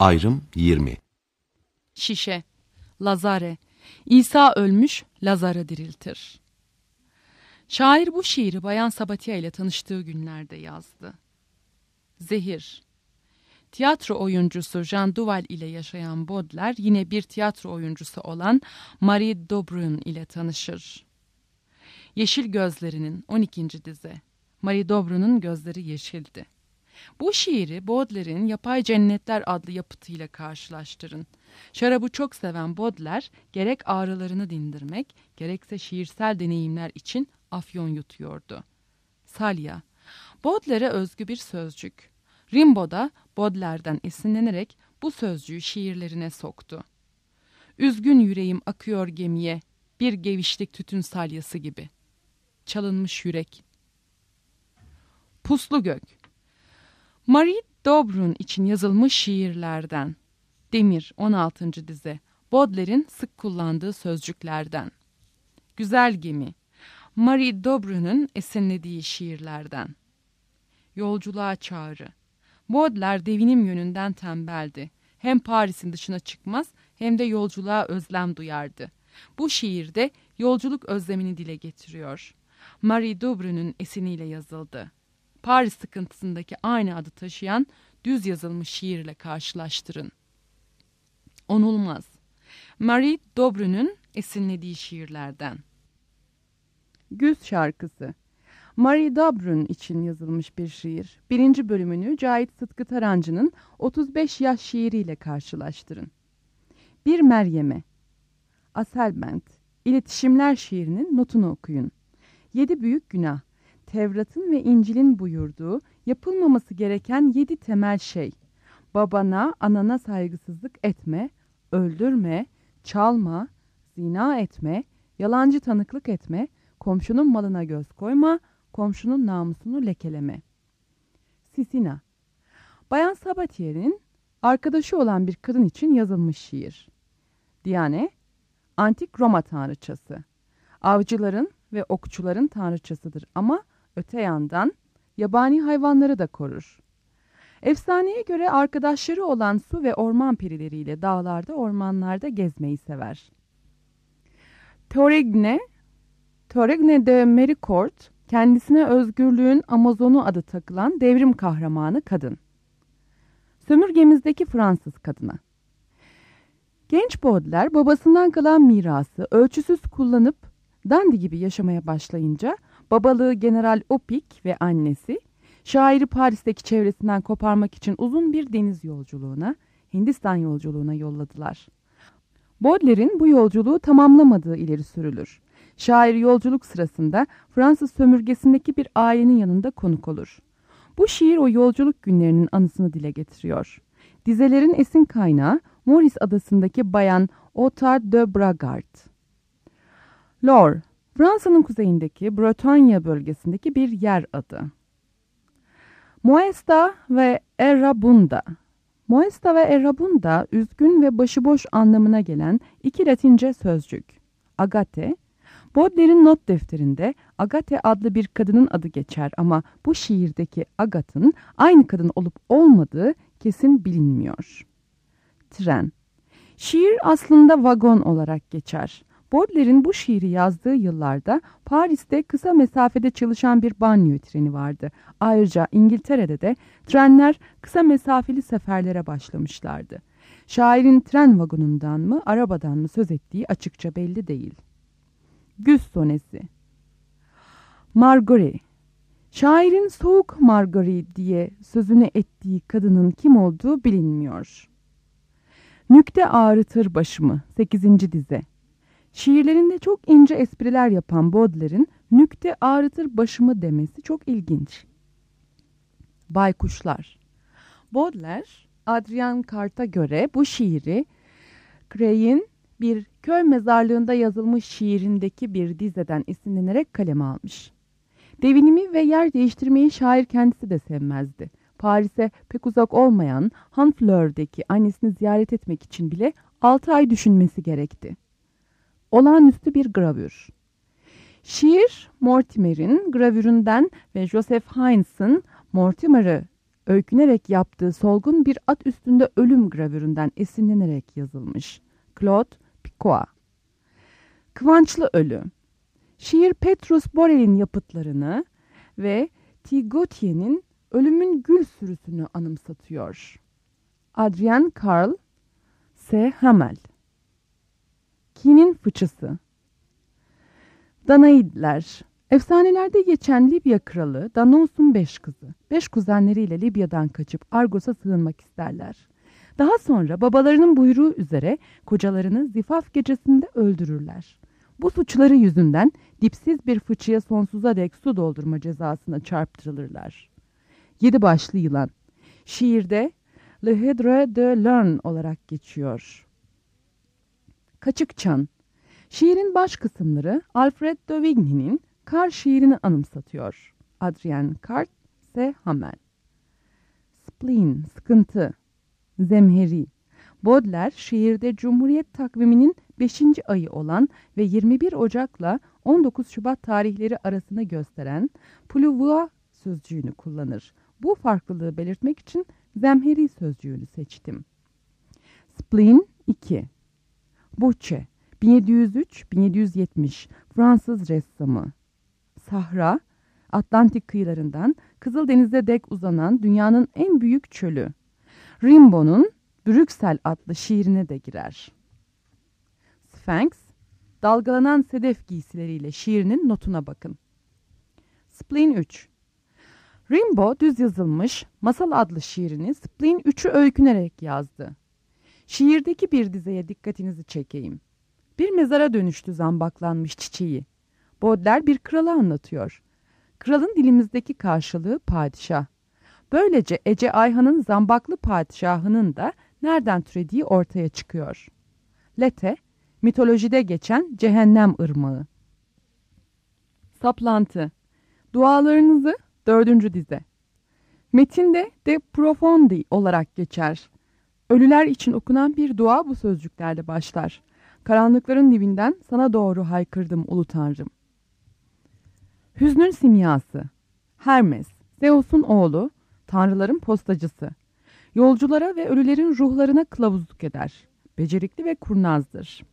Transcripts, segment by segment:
Ayrım 20. Şişe, Lazare, İsa ölmüş, Lazar'ı diriltir. Şair bu şiiri Bayan Sabatiye ile tanıştığı günlerde yazdı. Zehir. Tiyatro oyuncusu Jean Duval ile yaşayan Baudelaire yine bir tiyatro oyuncusu olan Marie Dobrun ile tanışır. Yeşil Gözlerinin 12. dize. Marie Dobrun'un gözleri yeşildi. Bu şiiri Baudelaire'in Yapay Cennetler adlı yapıtıyla karşılaştırın. Şarabı çok seven Baudelaire gerek ağrılarını dindirmek gerekse şiirsel deneyimler için afyon yutuyordu. Salya, Baudelaire'e özgü bir sözcük. Rimbaud da Baudelaire'den esinlenerek bu sözcüğü şiirlerine soktu. Üzgün yüreğim akıyor gemiye, bir gevişlik tütün salyası gibi. Çalınmış yürek. Puslu Gök. Marie Dobrun için yazılmış şiirlerden. Demir 16. dize. Baudelaire'in sık kullandığı sözcüklerden. Güzel Gemi. Marie Dobrun'un esinlediği şiirlerden. Yolculuğa Çağrı. Baudelaire devinim yönünden tembeldi. Hem Paris'in dışına çıkmaz hem de yolculuğa özlem duyardı. Bu şiirde yolculuk özlemini dile getiriyor. Marie Dobrun'un esiniyle yazıldı. Paris sıkıntısındaki aynı adı taşıyan düz yazılmış şiirle karşılaştırın. Onulmaz. Marie Dobrun'un esinlediği şiirlerden. Güz Şarkısı. Marie Dobrun için yazılmış bir şiir. 1. bölümünü Cahit Sıtkı Tarancı'nın 35 yaş şiiriyle karşılaştırın. Bir Meryem'e. Aselbent. İletişimler şiirinin notunu okuyun. 7 büyük günah. Tevrat'ın ve İncil'in buyurduğu yapılmaması gereken 7 temel şey. Babana, anana saygısızlık etme, öldürme, çalma, zina etme, yalancı tanıklık etme, komşunun malına göz koyma, komşunun namusunu lekeleme. Sisina. Bayan Sabatier'in arkadaşı olan bir kadın için yazılmış şiir. Diane, antik Roma tanrıçası. Avcıların ve okçuların tanrıçasıdır ama öte yandan yabani hayvanları da korur. Efsaneye göre arkadaşları olan su ve orman perileriyle dağlarda, ormanlarda gezmeyi sever. Torigne de Mericourt, kendisine özgürlüğün Amazonu adı takılan devrim kahramanı kadın. Sömürgemizdeki Fransız kadına. Genç Baudelaire babasından kalan mirası ölçüsüz kullanıp dandy gibi yaşamaya başlayınca babalığı General Opik ve annesi şairi Paris'teki çevresinden koparmak için uzun bir deniz yolculuğuna, Hindistan yolculuğuna yolladılar. Baudelaire'in bu yolculuğu tamamlamadığı ileri sürülür. Şair yolculuk sırasında Fransız sömürgesindeki bir ailenin yanında konuk olur. Bu şiir o yolculuk günlerinin anısını dile getiriyor. Dizelerin esin kaynağı Maurice adasındaki bayan Otard de Bragard. Loire, Fransa'nın kuzeyindeki Bretagne bölgesindeki bir yer adı. Moesta ve Errabunda. Moesta ve Errabunda üzgün ve başıboş anlamına gelen iki Latince sözcük. Agate, Baudelaire'in not defterinde Agate adlı bir kadının adı geçer ama bu şiirdeki Agat'ın aynı kadın olup olmadığı kesin bilinmiyor. Tren. Şiir aslında vagon olarak geçer. Baudelaire'in bu şiiri yazdığı yıllarda Paris'te kısa mesafede çalışan bir banliyö treni vardı. Ayrıca İngiltere'de de trenler kısa mesafeli seferlere başlamışlardı. Şairin tren vagonundan mı, arabadan mı söz ettiği açıkça belli değil. Güz Sonesi. Marguerite. Şairin soğuk Marguerite diye sözünü ettiği kadının kim olduğu bilinmiyor. Nükte ağrıtır başımı. 8. dize. Şiirlerinde çok ince espriler yapan Baudelaire'in nükte ağrıtır başımı demesi çok ilginç. Baykuşlar. Baudelaire, Adrien Cart'a göre bu şiiri Cray'in bir köy mezarlığında yazılmış şiirindeki bir dizeden esinlenerek kaleme almış. Devinimi ve yer değiştirmeyi şair kendisi de sevmezdi. Paris'e pek uzak olmayan Honfleur'deki annesini ziyaret etmek için bile 6 ay düşünmesi gerekti. Olağanüstü bir gravür. Şiir, Mortimer'in gravüründen ve Joseph Hines'ın Mortimer'ı öykünerek yaptığı solgun bir at üstünde ölüm gravüründen esinlenerek yazılmış. Claude Picoa. Kıvançlı Ölü. Şiir Petrus Borel'in yapıtlarını ve T. Gautier'in Ölümün Gül Sürüsünü anımsatıyor. Adrien Karl S. Hamel. Kinin Fıçısı. Danaidler. Efsanelerde geçen Libya kralı Danaus'un 5 kızı. 5 kuzenleriyle Libya'dan kaçıp Argos'a sığınmak isterler. Daha sonra babalarının buyruğu üzere kocalarını zifaf gecesinde öldürürler. Bu suçları yüzünden dipsiz bir fıçıya sonsuza dek su doldurma cezasına çarptırılırlar. 7 başlı yılan. Şiirde Le Hydre de Lerne olarak geçiyor. Kaçık Çan. Şiirin baş kısımları Alfred de Vigny'nin Kar şiirini anımsatıyor. Adrien Kart S. Hamel. Spleen, sıkıntı. Zemheri. Baudelaire şiirde Cumhuriyet takviminin 5. ayı olan ve 21 Ocak'la 19 Şubat tarihleri arasını gösteren pluviois sözcüğünü kullanır. Bu farklılığı belirtmek için zemheri sözcüğünü seçtim. Spleen 2. Boucher 1703-1770 Fransız ressamı. Sahra, Atlantik kıyılarından Kızıldeniz'e dek uzanan dünyanın en büyük çölü. Rimbaud'un Brüksel adlı şiirine de girer. Sphinx, dalgalanan sedef giysileriyle şiirinin notuna bakın. Spleen 3. Rimbaud düz yazılmış Masal adlı şiirini Spleen 3'ü öykünerek yazdı. Şiirdeki bir dizeye dikkatinizi çekeyim. Bir mezara dönüştü zambaklanmış çiçeği. Baudelaire bir kralı anlatıyor. Kralın dilimizdeki karşılığı padişah. Böylece Ece Ayhan'ın zambaklı padişahının da nereden türediği ortaya çıkıyor. Lete, mitolojide geçen cehennem ırmağı. Saplantı. Dualarınızı 4. dize. Metinde de profondi olarak geçer. Ölüler için okunan bir dua bu sözcüklerle başlar. Karanlıkların dibinden sana doğru haykırdım ulu tanrım. Hüznün simyası. Hermes, Zeus'un oğlu, tanrıların postacısı. Yolculara ve ölülerin ruhlarına kılavuzluk eder. Becerikli ve kurnazdır.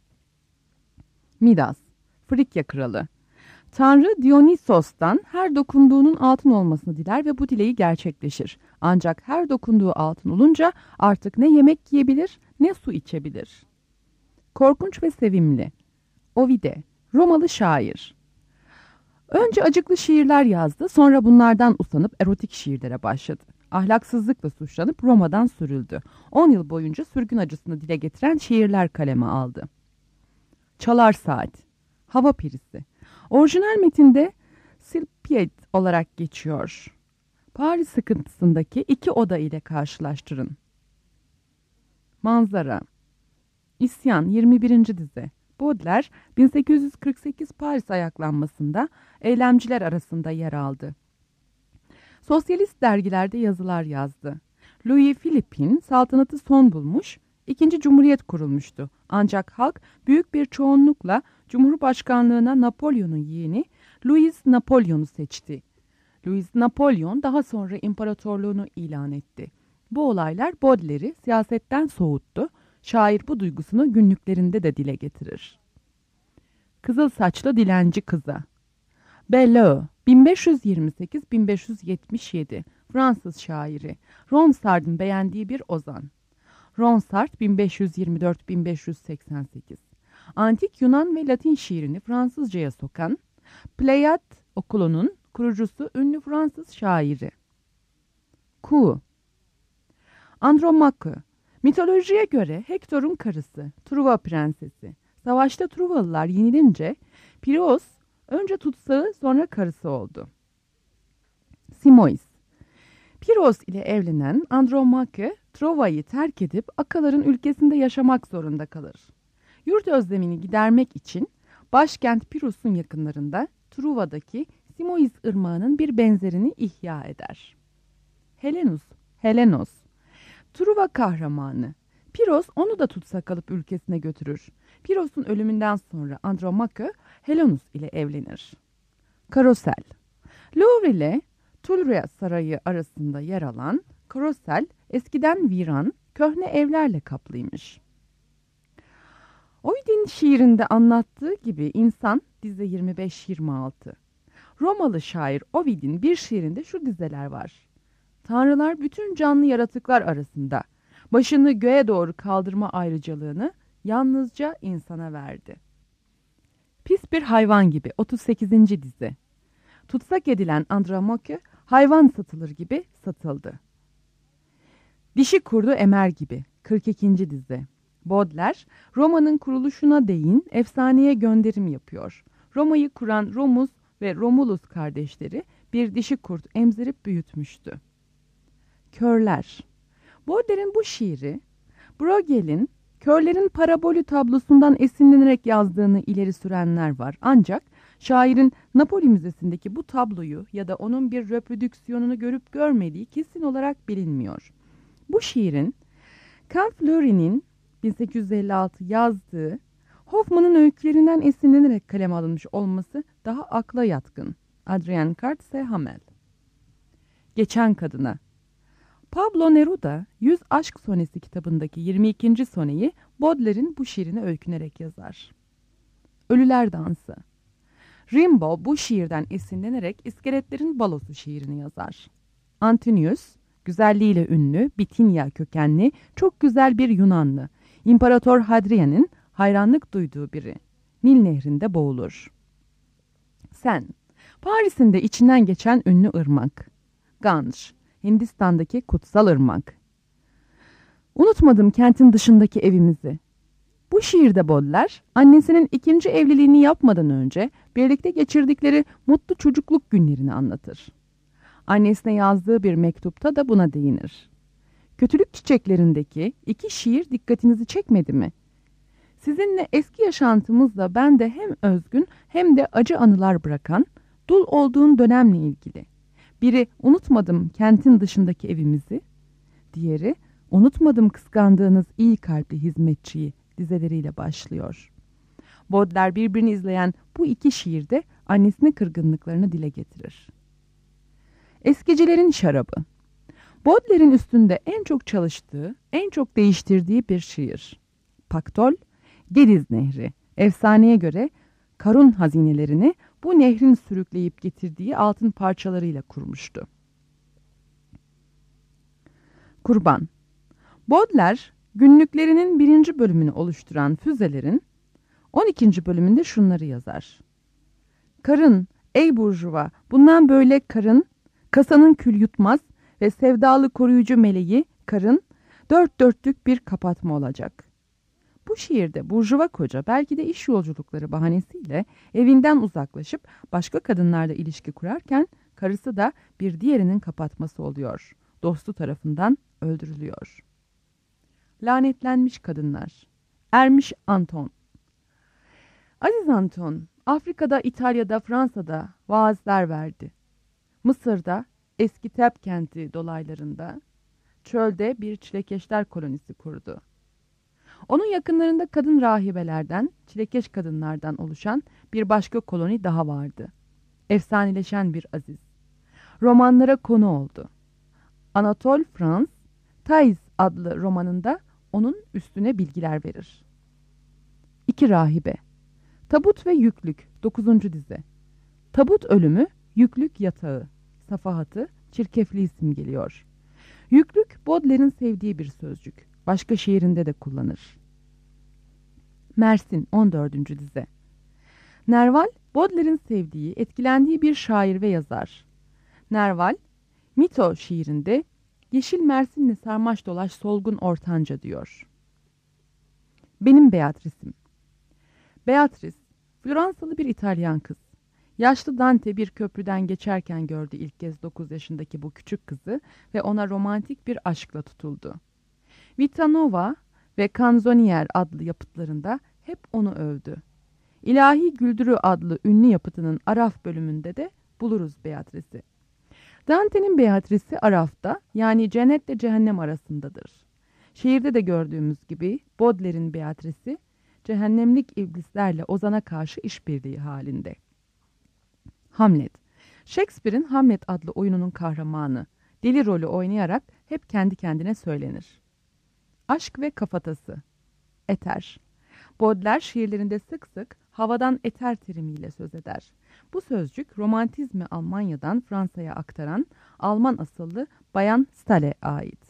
Midas, Frikya kralı. Tanrı Dionysos'tan her dokunduğunun altın olmasını diler ve bu dileği gerçekleşir. Ancak her dokunduğu altın olunca artık ne yemek yiyebilir ne su içebilir. Korkunç ve sevimli. Ovide, Romalı şair. Önce acıklı şiirler yazdı, sonra bunlardan usanıp erotik şiirlere başladı. Ahlaksızlıkla suçlanıp Roma'dan sürüldü. 10 yıl boyunca sürgün acısını dile getiren şiirler kaleme aldı. Çalar Saat, Hava Perisi. Orijinal metinde Silpied olarak geçiyor. Paris sıkıntısındaki 2 oda ile karşılaştırın. Manzara. İsyan 21. dize. Baudelaire 1848 Paris ayaklanmasında eylemciler arasında yer aldı. Sosyalist dergilerde yazılar yazdı. Louis Philippe'in saltanatı son bulmuş, 2. Cumhuriyet kurulmuştu. Ancak halk büyük bir çoğunlukla Cumhurbaşkanlığına Napolyon'un yeğeni Louis Napolyon'u seçti. Louis Napolyon daha sonra imparatorluğunu ilan etti. Bu olaylar Baudelaire'i siyasetten soğuttu. Şair bu duygusunu günlüklerinde de dile getirir. Kızıl saçlı dilenci kıza. Belleau 1528-1577 Fransız şairi. Ronsard'ın beğendiği bir ozan. Ronsard 1524-1588 Antik Yunan ve Latin şiirini Fransızcaya sokan, Pleiad okulunun kurucusu ünlü Fransız şairi. Ku. Andromache, mitolojiye göre Hektor'un karısı, Truva prensesi. Savaşta Truvalılar yenilince Piros önce tutsağı sonra karısı oldu. Simois. Piros ile evlenen Andromache, Trova'yı terk edip Akaların ülkesinde yaşamak zorunda kalır. Yurt özlemini gidermek için başkent Piros'un yakınlarında Truva'daki Simois ırmağının bir benzerini ihya eder. Helenos. Truva kahramanı. Piros onu da tutsak alıp ülkesine götürür. Piros'un ölümünden sonra Andromache Helenus ile evlenir. Karosel. Louvre ile Tulres Sarayı arasında yer alan Karosel eskiden viran, köhne evlerle kaplıymış. Ovid'in şiirinde anlattığı gibi insan dize 25-26. Romalı şair Ovid'in bir şiirinde şu dizeler var. Tanrılar bütün canlı yaratıklar arasında başını göğe doğru kaldırma ayrıcalığını yalnızca insana verdi. Pis bir hayvan gibi 38. dize. Tutsak edilen Andromache hayvan satılır gibi satıldı. Dişi kurdu emer gibi 42. dize. Baudelaire, Roma'nın kuruluşuna değin efsaneye gönderim yapıyor. Roma'yı kuran Romulus ve Romulus kardeşleri bir dişi kurt emzirip büyütmüştü. Körler. Baudelaire'in bu şiiri, Bruegel'in körlerin parabolü tablosundan esinlenerek yazdığını ileri sürenler var. Ancak şairin Napoli Müzesi'ndeki bu tabloyu ya da onun bir reprodüksiyonunu görüp görmediği kesin olarak bilinmiyor. Bu şiirin Canfleury'nin 1856 yazdığı Hoffman'ın öykülerinden esinlenerek kaleme alınmış olması daha akla yatkın. Adrien Kartse Hamel. Geçen kadına. Pablo Neruda 100 Aşk Sonesi kitabındaki 22. soneyi Baudelaire'in bu şiirine öykünerek yazar. Ölüler Dansı. Rimbaud bu şiirden esinlenerek İskeletlerin Balosu şiirini yazar. Antonius, güzelliğiyle ünlü, Bitinya kökenli, çok güzel bir Yunanlı, İmparator Hadrian'ın hayranlık duyduğu biri. Nil nehrinde boğulur. Sen, Paris'in de içinden geçen ünlü ırmak. Ganj, Hindistan'daki kutsal ırmak. Unutmadım kentin dışındaki evimizi. Bu şiirde Baudelaire, annesinin ikinci evliliğini yapmadan önce birlikte geçirdikleri mutlu çocukluk günlerini anlatır. Annesine yazdığı bir mektupta da buna değinir. Kötülük çiçeklerindeki iki şiir dikkatinizi çekmedi mi? Sizinle eski yaşantımızla ben de hem özgün hem de acı anılar bırakan, dul olduğun dönemle ilgili. Biri unutmadım kentin dışındaki evimizi, diğeri unutmadım kıskandığınız iyi kalpli hizmetçiyi dizeleriyle başlıyor. Baudelaire birbirini izleyen bu iki şiirde annesine kırgınlıklarını dile getirir. Eskicilerin şarabı. Baudelaire'in üstünde en çok çalıştığı, en çok değiştirdiği bir şiir. Paktol, Gediz Nehri, efsaneye göre Karun hazinelerini bu nehrin sürükleyip getirdiği altın parçalarıyla kurmuştu. Kurban. Baudelaire, günlüklerinin 1. bölümünü oluşturan Füzelerin 12. bölümünde şunları yazar. Karın, ey burjuva, bundan böyle karın, kasanın kül yutmaz ve sevdalı koruyucu meleği karın, dört dörtlük bir kapatma olacak. Bu şiirde burjuva koca belki de iş yolculukları bahanesiyle evinden uzaklaşıp başka kadınlarla ilişki kurarken karısı da bir diğerinin kapatması oluyor. Dostu tarafından öldürülüyor. Lanetlenmiş kadınlar. Ermiş Anton. Aziz Anton, Afrika'da, İtalya'da, Fransa'da vaazlar verdi. Mısır'da, eski Tep kenti dolaylarında, çölde bir çilekeşler kolonisi kurdu. Onun yakınlarında kadın rahibelerden, çilekeş kadınlardan oluşan bir başka koloni daha vardı. Efsaneleşen bir aziz. Romanlara konu oldu. Anatole France, Thais adlı romanında onun üstüne bilgiler verir. 2 rahibe. Tabut ve yüklük 9. dize. Tabut ölümü, yüklük yatağı, safahatı, çirkefliği simgeliyor. Yüklük Baudelaire'in sevdiği bir sözcük. Başka şiirinde de kullanır. Mersin 14. dize. Nerval, Baudelaire'in sevdiği, etkilendiği bir şair ve yazar. Nerval, Mito şiirinde yeşil Mersinli sarmaş dolaş solgun ortanca diyor. Benim Beatrice'im. Beatrice, Floransalı bir İtalyan kız. Yaşlı Dante bir köprüden geçerken gördü ilk kez 9 yaşındaki bu küçük kızı ve ona romantik bir aşkla tutuldu. Vita Nova ve Canzoniere adlı yapıtlarında hep onu övdü. İlahi Güldürü adlı ünlü yapıtının Araf bölümünde de buluruz Beatrice'i. Dante'nin Beatrice'i Araf'ta, yani cennetle cehennem arasındadır. Şiirde de gördüğümüz gibi Baudelaire'in Beatrice'i cehennemlik iblislerle Ozan'a karşı işbirliği halinde. Hamlet. Shakespeare'in Hamlet adlı oyununun kahramanı. Deli rolü oynayarak hep kendi kendine söylenir. Aşk ve kafatası. Eter. Baudelaire şiirlerinde sık sık havadan eter terimiyle söz eder. Bu sözcük romantizmi Almanya'dan Fransa'ya aktaran Alman asıllı Bayan Stahl'e ait.